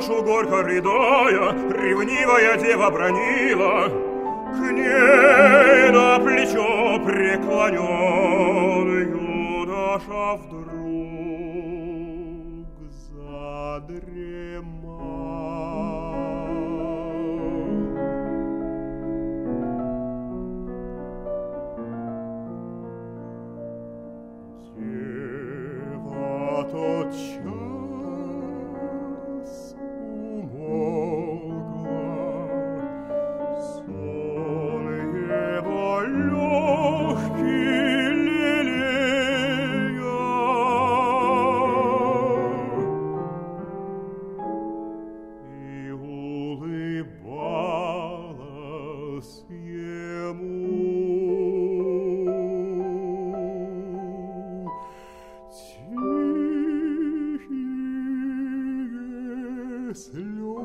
душу горько рыдая, ревнивая дева бранила, к ней на плечо преклонен юноша вдруг задремал. Дева тотчас умолкла, сон его легкий лелея, и улыбалась ему. Тихие слезы